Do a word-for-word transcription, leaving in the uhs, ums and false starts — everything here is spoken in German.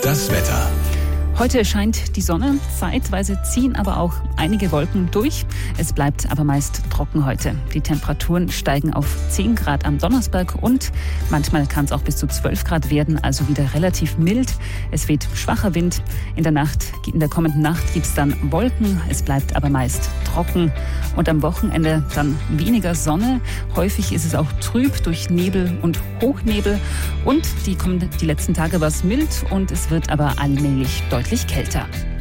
Das Wetter. Heute scheint die Sonne, zeitweise ziehen aber auch einige Wolken durch. Es bleibt aber meist trocken heute. Die Temperaturen steigen auf zehn Grad am Donnersberg und manchmal kann es auch bis zu zwölf Grad werden, also wieder relativ mild. Es weht schwacher Wind. In der Nacht, in der kommenden Nacht gibt es dann Wolken, es bleibt aber meist trocken. Und am Wochenende dann weniger Sonne. Häufig ist es auch trüb durch Nebel und Hochnebel. Und die, kommenden, die letzten Tage war es mild und es wird aber allmählich deutlich kälter.